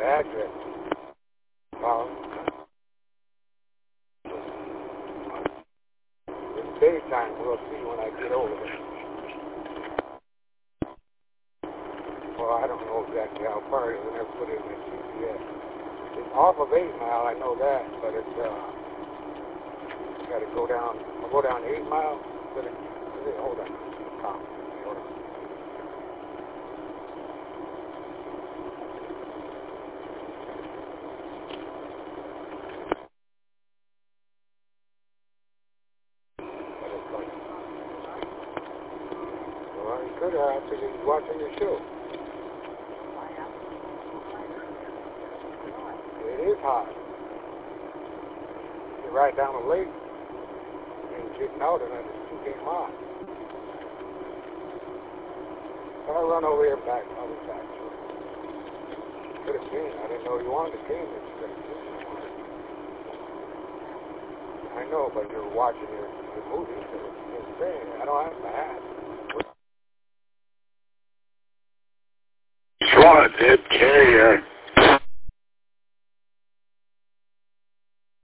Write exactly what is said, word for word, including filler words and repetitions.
the address. Well, it's daytime. We'll see when I get over there. Well, I don't know exactly how far it is. I never put it in the G P S. It's off of eight Mile, I know that, but it's, uh, got to go down, I'll go down eight Mile. But it, hold on. Hold on. Well, you could have after he's watching your show. It is hot. You ride down the lake and getting out and it's too damn hot. So I run over here and back, I'll be back to it. Could have seen. I didn't know you wanted to came. I know, but you're watching your, your movie, so it's saying, I don't have to ask. Swat, Ed Carrier.